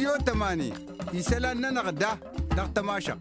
استديو 8 يسألنا نغدا نغتماشا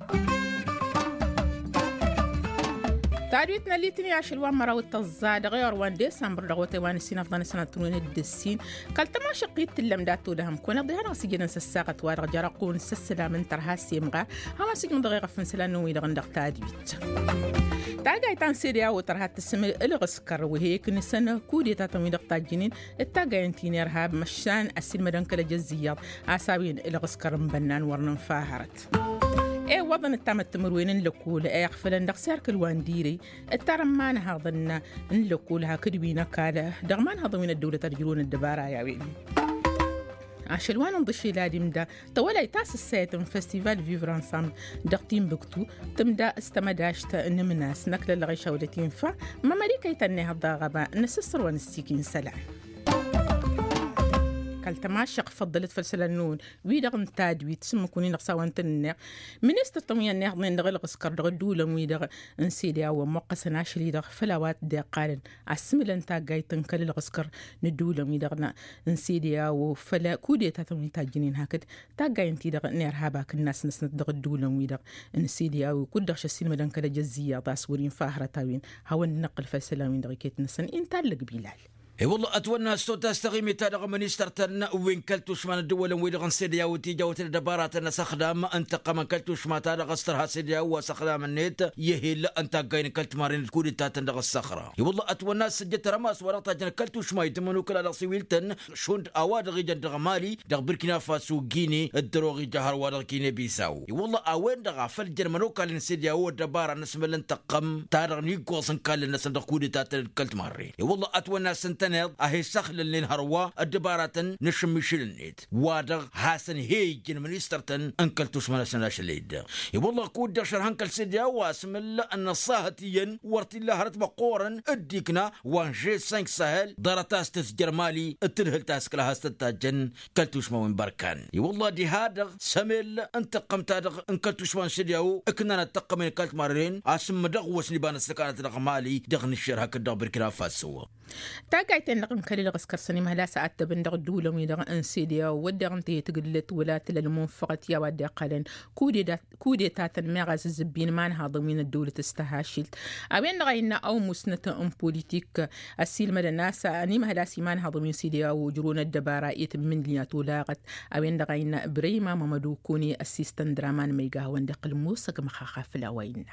تعريتنا اللي تني عشر وان مرة والتزاد غير وان ديسمبر دغوتي وان السين أفضل سنة تنوين الدسين قال تماشى قيت اللي داتو لهم كون ضيعنا سجن سساقة وارغ جرقون سسلا من ترها سيمغا هما سجن دغيغ فنسلا نوي دغندق تادويت تاقاي تان سيريا وترها تسمي الغسكر وهي كنسنة كودي تاتمي دغتا جنين التاقاي انتيني ارهاب مشان السين مدن كلا جزيات عساوين الغسكر مبنان ورنن فاهرت وضن التامة تمروين نلقول يغفلن دغ سيركل وانديري الترمان هاضن نلقولها كدوينة كاله دغمان هاضوين الدولة ترجلون الدبارة يا وين عشلوان نضشي لادي مدا طولا يتاس السيتم فستيفال فيفر انسامبل دغتين بكتو تمدا استمداشت ان مناس نكل اللغيشة ولتين فا ما مريكا يتنيها الضاغبا نسسر ونسيكين سلام كالتماشق فضلت فلسلنون ويدغ تادوي تسمى كوني نقصاوان تنيق منست الطمية نيق من دغ الغسكر دغ دولة ويدغ نسيدي او موقسنا شلي دغ فلاوات دي قالن عسمل انتا قاي تنكل الغسكر ندولة ويدغ نسيدي او فلا كودي تاتمي تاجنين هكذا تا قاي انتي دغ نير هاباك الناس نسند دغ الدولة ويدغ نسيدي او كودغش السين مدن كلا جزية داسورين فاهرة تاوين هاون نقل فلسلوين دغ كيت نسن انتا لق بلال اي والله اتونا صوت استغيمي تاع منيستر تن وين كلتوش من الدول وين غنسيديا وتيجا وتدبارات نسخدام انت قام كلتوش ما تاع غسترها سيديا وسخدام النت يهيل انت قاين كلت مارين كودي تاع دغ الصخره اي والله اتونا سجت رماس ورطه جن كلتوش ما يتمنو كلا سويلتن شوند اواد غي دغ مالي دغ بركينا فاسو غيني الدروغي جهر ودغ كيني بيساو اي والله اوين دغ فالجر منو كالين سيديا ودبار نسمل انتقم تاع نيكوسن كالين نسند كودي تاع كلت مارين اي والله اتونا سنتنيض اهي سخل اللي نهروا الدبارة نشمشل النيت وادغ حسن هيجن منيسترتن انكلتوش من سناش الليد والله كود دشر هنكل سيديا واسم الله ان الصاهتين ورتي الله رتب قورن اديكنا وان جي 5 سهل درتاس تسجر مالي التلهل تاسك لها ستاجن كلتوش من بركان والله دي هادغ سمل انتقم تادغ انكلتوش من سيديا اكنا نتقم من كلت مارين اسم دغ وسني بان السكانه دغ مالي دغ نشر هكا دغ بركنا فاسو تاقايتن لقم كلي غسكر سني مهلا ساعات بندغ الدولة ويدغ انسيديا ودغ انتي تقلت ولا تلالمنفقة يا ودي قلن كودي تاتن مغاز الزبين مان هذا من الدولة تستهاشلت اوين غاينا او مسنة ام بوليتيك السيل مدى الناس اني مهلا سيمان هذا من سيديا وجرون الدبارة يتم من ليات ولاغت اوين غاينا بريما ممدو كوني السيستن درامان ميقا وندق الموسق مخاخا في الاوين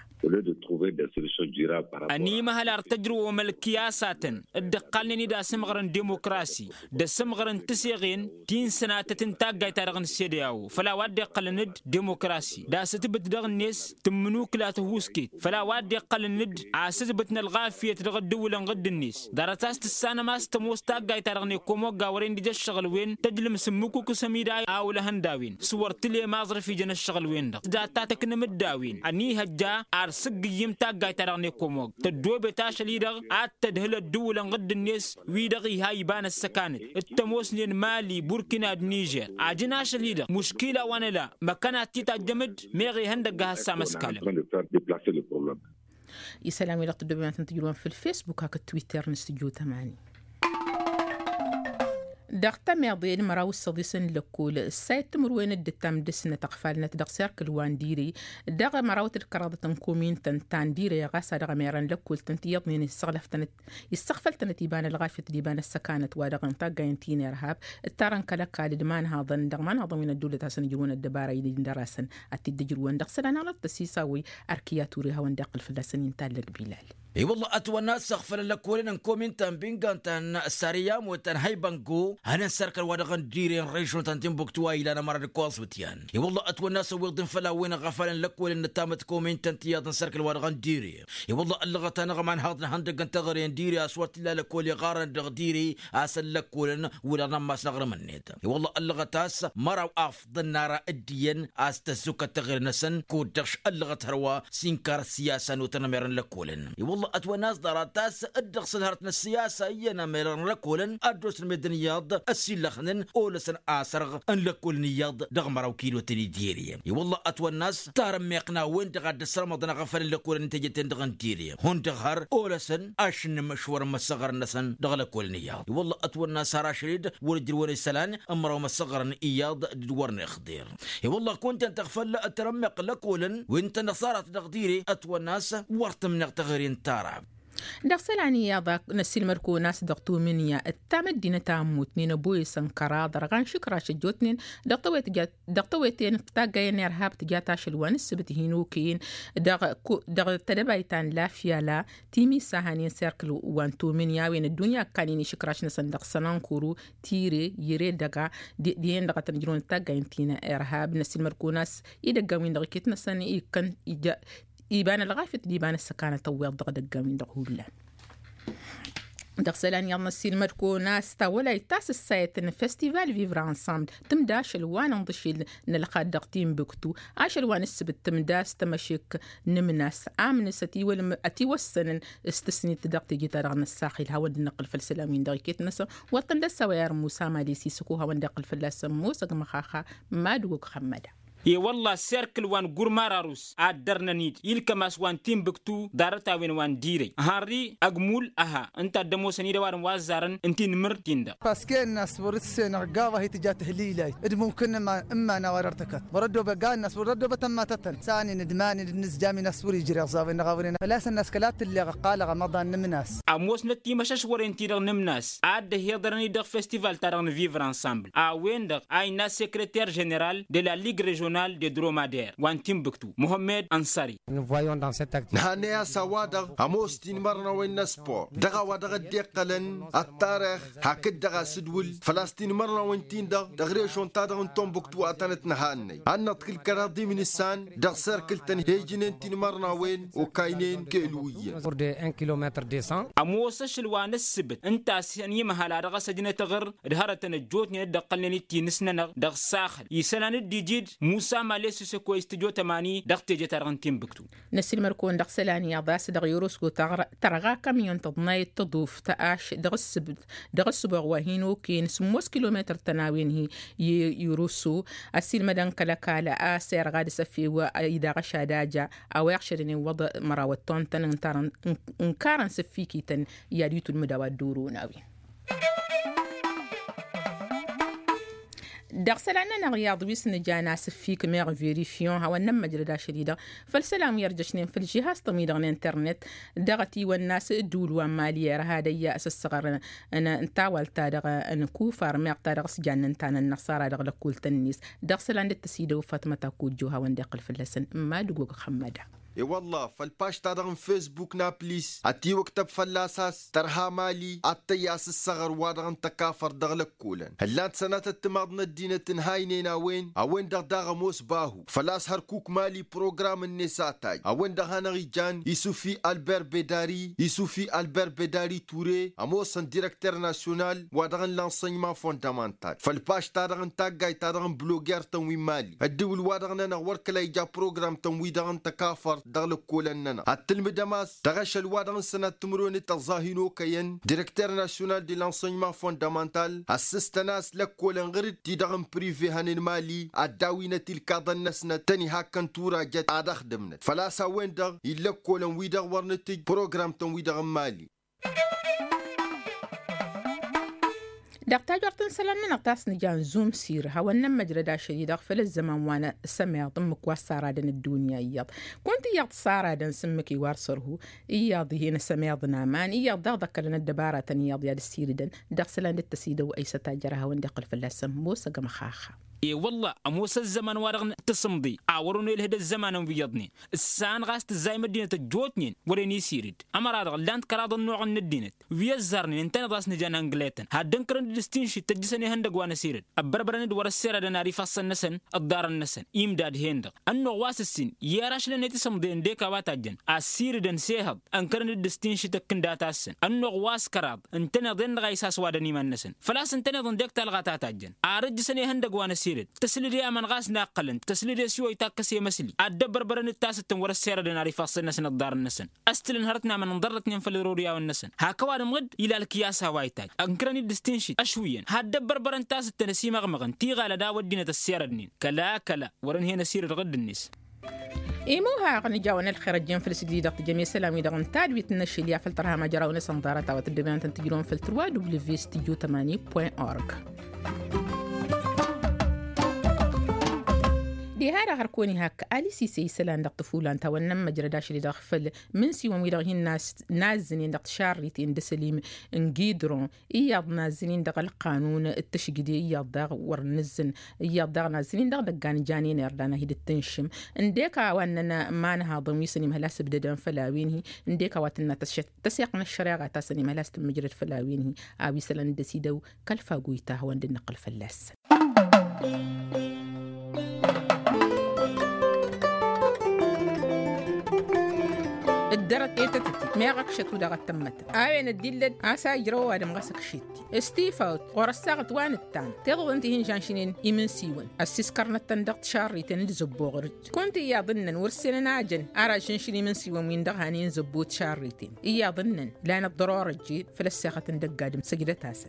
اني مهلا ارتجروا وملكياساتن الدقالني دا سمغرن ديمقراسي دا سمغرن تسيغين تين سنة تنتاقاي تارغن السيدياو فلا وادي قلند ديمقراسي دا ستبت دغن نيس تمنوك لا تهوسكيت فلا وادي قلند عاستبتنا الغافية تدغ الدولة نغد النيس دارتاس تسانا ماس تموستاقاي تارغني كوموغا ورين دي الشغل وين تجلم سموكو كسميداي او لهنداوين صور تلي مازر في جن الشغل وين دا تاتك نمداوين اني هجا ارسق يمتاقاي تارغني كوموغ تدو بتاش ليدغ تدهل الدولة نغد الناس ويدغي هاي بان السكانت التموسنين مالي بوركينا نيجر عجناش ليدغ مشكلة وانا لا مكانات تتجمد ميغي هندقها السامسكالم يسلام لقد دبنا تنتجرون في الفيسبوك هاك التويتر نستجو 8 دغتا ميضين مراو الصديسن لكول السايت تمروين الدتام دسنة تقفالنا تدغ سيركل وانديري دغ مراو تلكراضة تنكومين تنديري غاسا دغ ميران لكول تنتيضنين يستغفل تنتيبان الغافة ديبان السكانة ودغ انتاقا ينتين ارهاب التارن كالكا لدمان هاضن دغمان هاضن من الدولة تاسن يجرون الدبارة يدين دراسن اتدجرون دغ سلانا لطسيساوي اركياتوري هاون داقل فلاسن ينتالك بلال اي والله اتونا سغفل لكولن كومين تان بينغان تان الساريام وتان هاي بانكو هنا سركل ودغن ديرين ريشون تان تنبوكتوا الى انا مرة كوالس وتيان اي والله اتونا سويضن فلا وين غفلن لكولن تامت كومين تان تيادن سركل ودغن ديري اي والله اللغة تانا غمان هاضن هندقن تغرين ديري اسوات لا لكولي غارن دغ ديري اسل لكولن ولا نماس نغر منيت اي والله اللغة تاس مرا افضل نارا اديا استسوك تغير نسن كودغش اللغة هروا سينكار السياسة وتنميرن لكولن اي والله والله أتوناس داراتاس أدق سلهرتنا السياسة ينا ميران لكولن أدرس المدنيات السلخنن أولسن آسرغ أن لكل نياض دغمر وكيلو تلي ديريا والله أتوناس تارم ميقنا وين تغاد السرمض غفل لكولن تجتن دغن ديريا هون دغهر أولسن أشن مشور مسغر نسن دغل كل نياض والله أتوناس هراشريد ورجل ونسلان أمرو مسغر إياض دورن خضير والله كنت تغفل أترمق لكولن وانت نصارت دغديري أتوناس ورت من تغيرين تارعب دخسل عني يا نسيل مركو ناس دقتو منيا التامد دينا تاموتنين بوي سنكرا درغان شكرا شجوتنين دقتويتين تاقاين ارهاب تجاتاش الوان السبت هينوكين دغ تدبايتان لا فيالا تيمي ساهانين سيركلو وانتو منيا وين الدنيا كانيني شكراش نسان دقسنان كورو تيري يري دغا ديين دغا تنجرون تاقاين تينا ارهاب نسيل مركو ناس يدقاوين دغكيت نسان يكن إيبان الغافت ديبان السكانة طويل دغدقا من دغهولا دغسلان يالنا السيل مركو ناس تاولا يتاس السايت فستيفال فيفر انسامبل تمداش الوان انضشيل نلقى دغتين بكتو عاش الوان السبت تمداس تمشيك نمناس آمن ستي ولم أتي والسنن استسني تدغتي جيتار عن الساخي الهوا النقل في السلامين دغيكيت نسا وطن دسا ويار موسى ماليسي سكوها وندقل في اللاسة موسى مخاخا ما دوك خمدا والله سيركل وان غورماراروس ادرنا نيد يلكماس وان تيمبكتو دارتا وان ديري هاري اغمول اها انت دمو سنيده وان وازارن انت نمرتيندا باسكي الناس ورثنا رقابه هي تجات هليله ممكن ما اما انا وررتك وردوا بقى الناس وردوا بتماتتن ثاني ندمان الناس جامي ناس وري جري صافين غاورين فلاس الناس كلات اللي قال رمضان نمناس اموس نتي مشاش ورين تير نمناس اد هيدرني دغ فيستيفال تارن فيفر انسامبل وين دغ اي ناس سيكريتير جنرال دي لا ليغ des dromadaires وان تيمبكتو محمد أنصاري. Nous voyons dans cet acte. نهانيا سوادر أموستين مرنا وين سبور دغا ودغا ديقلن التاريخ هكذا دغا سدول فلسطين مرنا وين تين دغريشون تادر تيمبكتو أتنت نهاني أنا تكل كرادي من السان دغ سيركل تنهيجين تين مرنا وين وكاينين كيلوية. Pour de 1 km 200. أموسش الوان السبت أنت سيني مهلا دغا سجنة تغر دهرتنا جوتني دقلني تينسنا دغ ساخل يسلان الديجيد موسى ماليس سكو استجو تماني دغتي جتارن تيمبكتو نسيل مركون دغسلاني يضاس دغ يوروسكو ترغا كاميون تضناي تضوف تاش دغ السبغ وهينو كين سموس كيلومتر تناوين هي يوروسو اسيل مدن كلا اسير غادي سفي واذا غشاداجا او يخشرني وضع مراوتون تن انكارن سفيكي تن ياديتو المدوا دوروناوي دغسلنا نغياض ويسن جانا سفيك ميغ فيريفيون هوا نما جلدا شديدة فالسلام يرجشنين في الجهاز طميدغ الانترنت دغتي والناس دول ومالية هذا يأس الصغر أنا انتاول تادغ نكوفر ميغ تادغ سجان نتانا النصارى دغ لكول تنيس دغسلان التسيدو فاطمة تاكوجو هوا ندقل في اللسن ما دقوق خمدا اي والله فالباش تادغن فيسبوك نابليس اتي وكتب فلاساس ترها مالي اتياس الصغر وادغن تكافر دغلك كولن هلات سنة التماضنا الدينة تنهاينينا وين دغ موس باهو فلاس هركوك مالي بروغرام النساء تاج اوين دغانا غيجان يسوفي البير بداري توري اموسن ديركتر ناسيونال وادغن لانسينمون فوندامنتال فالباش تادغن تاقاي تادغن بلوغير تنوي مالي الدول وادغن نغورك لايجا بروغرام تنوي دغن تكافر دغلق كولننا التلم دماس دغش الوادن سنة تمرون تظاهنو كين ديركتر ناسيونال دي لانسينمون فوندامنتال اسستناس لكولن غرد دي دغن بريفي هانين مالي الداوينة الكاضن نسنة تاني هاكن تورا جت ادخدمنا فلاسا وين دغ يلكولن ويدغ ورنتج بروغرام تن ويدغ مالي دقتاجرتن سلامنا نقطاس نجان زوم سير هوا نما جردا شديد اغفل الزمان وانا سمع ضمك واسارادن الدنيا ايض كنت ايض سارادن سمك يوارسره ايض هنا سمع ضنامان ايض دغدك لنا الدبارة ايض ياد السيردن دقسلان التسيدة وايسا تاجرها وندقل في اللسن موسى قمخاخا إيه والله أموس الزمن ورغن تصمدي عوروني لهذا الزمان وبيضني السان غاست زي مدينة الجوتنين وريني سيرد أما راد غلاند كراد النوع الندينت ويزرني انت نضاس نجان انجليتن هادن كرن دستينشي تجسني هندق وانا سيرد أبربرني دور السيرة دناري فص النسن الدار النسن إمداد هندق النوع واس السين يراش لنتي صمدين ديكا واتاجن السيردن سيهب أنكرن الدستينشي تكن داتاسن النوع واس كراد انت نضن غايساس وادني من النسن فلاس انت نضن ديك تلغا تاتاجن أرج سني هندق وانا سيرد سيرت تسلدي أمن غاس ناقلن تسلدي سوي تاكسي مسلي أدبر برن التاسة ورا السيرة دناري فاصلنا سن الدار النسن أستلن هرتنا من نضرتني في الروريا والنسن هكوان مغد إلى الكياس هوايتاج أنكرني دستنشي أشويا هدبر برن تاسة تنسي مغمغن تيغا لدا ودينا السيرة دنين كلا ورن هنا سير الغد النس إيموها غني جاونا الخرجين في السجدي دقت جميع سلامي دغن تادويت النشيليا فلترها ما جراونا صندارة وتدبيان تنتجرون في التروا www.studio80.org دي هذا هركوني هاك آلي سيسي سلان دقت فولان تاوانم مجرداش اللي داخل من سيوان ويدغين نازنين دقت شاريتين دسليم انجيدرون إياض نازنين دق القانون التشجدي إياض داغ ورنزن إياض داغ نازنين دق دقان جانين يردانا هيد التنشم انديكا واننا ما نهاضم ويسني مهلاس بددان فلاوينه انديكا واتنا تسيقنا الشريعة تاسني مهلاس تمجرد فلاوينه آوي سلان دسيدو كالفاقويتا هوان دي نقل فلاس الدرت إيتتتي ما غكشت ودا غتمت آوين الدلد آسا يجروا وادم غسك شيتي استيفاوت ورساغت وان التان تيضو انتي هنجانشينين إيمن سيوان أسيس كارنت تندقت شاري تنزبو غرج كنت إيا ظنن ورسين ناجن أرى جنشيني من سيوان وين دغانين زبوت شاريتين إيا ظنن لان الضرورة الجيد فلساقة تندق قادم سجدة تاسا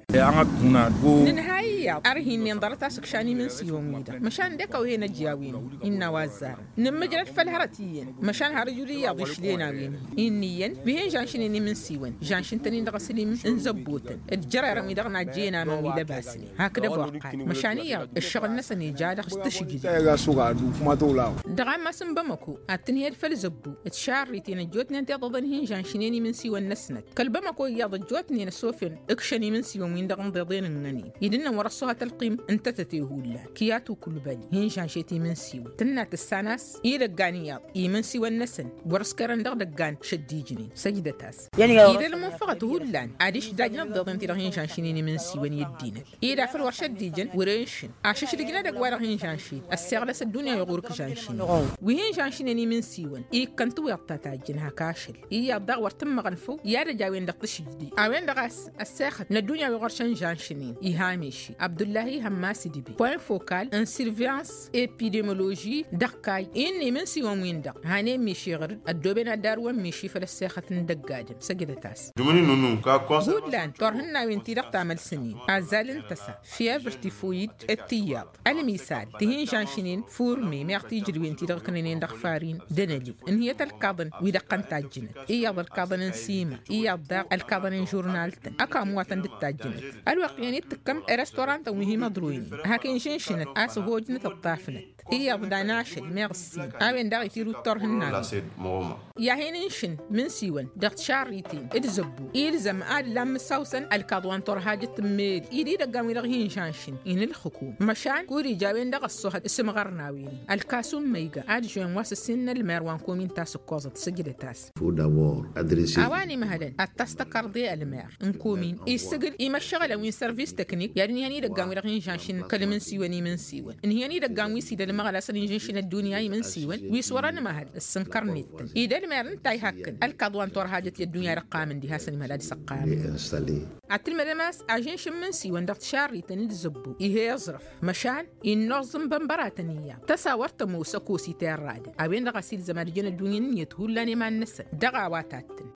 ننهاية أرهين ينضرت أسك شاني من سيوان ويدا مشان ديكا وهنا جياوين إنا وازار نمجرد فالهرتيين مشان هرجولي يضيش ليناوين إنيين بهن جانشيني من سيوان جانشين تنين دغ سليم انزبوتن الجرى رمي دغنا جينا من ويدا باسني هكذا بوقعات مشانية الشغل نسني جادة استشجدي دغا ما سنبمكو أتنهي الفلزبو اتشاريتين الجوتني انت ضدنهن جانشيني من سيوان نسنت كالبمكو ياض الجوتني نسوفين اكشني من سيوان وين دغن ضيضين النانين يدنا ورسوها تلقيم انت تتيهولا كياتو كل بالي هن جانشيتي من سيوان تنات الساناس إيدقانيات إيمن سيوان نسن ورسكرن دغدقان شديجني سجدتاس إذا لما فقط هولان عاديش داجنا ضدن تيرهين جانشيني من سيوان يدينك إذا في الورشة ديجن ورينشن عشش لقنا دقوارهين جانشين السيغلس الدنيا يغورك جانشين وهين جانشيني من سيوان كنتو يطاتاجن هكاشل يضغ ورتم غنفو يا رجاوين دق تشجدي اوين دغاس الساخت الدنيا يغورشن جانشينين إيهاميشي عبد الله هماسي دبي بوين فوكال ان سيرفيانس إبيديمولوجي دقاي إني من سيوان وين دق هاني ميشي غرد الدوبين الداروان ميشي فلساخة ندقاجن سجدتاس هولان تورهن وين تيرق تعمل سنين عزال انتسا فيها برتيفويد التياب المثال تهين جانشينين فورمي ميغتي جلوين تيرق كنينين دغفارين دنالي ان هي الكاظن ويدقن تاجنت إياض الكاظن نسيمة إياض داق الكاظن جورنالتن أكا مواتن دتاجنت الوقت يعني تكم رستوران توميه مضروين هاكين جنشنت آسو هوجنت الطافنت إياض داناشل ميغسين آوين داغي تيرو تورهن يا هينشن من سيوان دغت شاريتين ادزبو إلزم آل لام ساوسن الكاظوان تورهاجت ميل إيدي دقام يلغين جانشن إن الحكوم مشان كوري جاوين دغ الصهد اسم غرناوين الكاسوم ميغا آد جوين واس السن المروان كومين تاسو كوزت سجل تاس أواني مهلا التستقر دي المير انكومين يستقل يمشغل وين سيرفيس تكنيك يعني دقام يلغين جانشن كلمن سيواني من سيوان إن هي دقام ويسيد المغلا سن جانشن الدنيا من سيوان ويسوران مهل السنكرنيت إذا المير انتاي هكن الكاظوان تورهاجت الدنيا رقام دي هاسن مهلا دي سقام عتل مدماس أجنش من سيوان دغت شاريتين الزبو إيه يظرف مشان النظم بمبراتنية تصورت موسى كوسي تيراد أوين دغسيل زمارجين الدنيا يتهولاني ما النسا دغا واتاتن